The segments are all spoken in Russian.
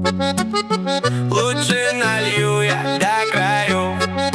Лучше налью я до краев,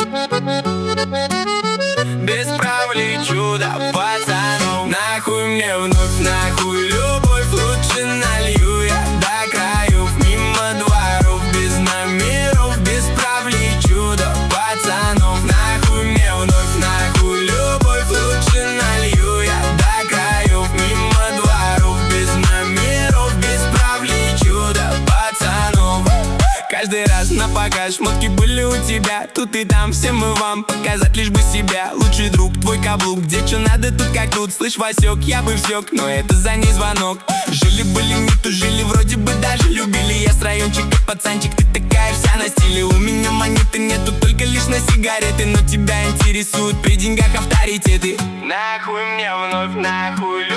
без прав лечу до пацанов. Нахуй мне вновь, нахуй любовь. Лучше налью я до краев, мимо дворов, без номеров, без прав лечу до пацанов. Нахуй мне вновь, нахуй любовь. Лучше налью я до краев, мимо дворов, без номеров, без прав лечу до пацанов. Каждый раз на показ шмотки были у тебя. Тут и там всем мы вам показать лишь бы себя. Лучший друг, твой каблук, где чё надо, тут как тут. Слышь, Васек, я бы всёк, но это за ней звонок. Жили-были, не тужили, вроде бы даже любили. Я с райончика пацанчик, ты такая вся на стиле. У меня монеты нету, только лишь на сигареты. Но тебя интересуют при деньгах авторитеты. Нахуй мне вновь, нахуй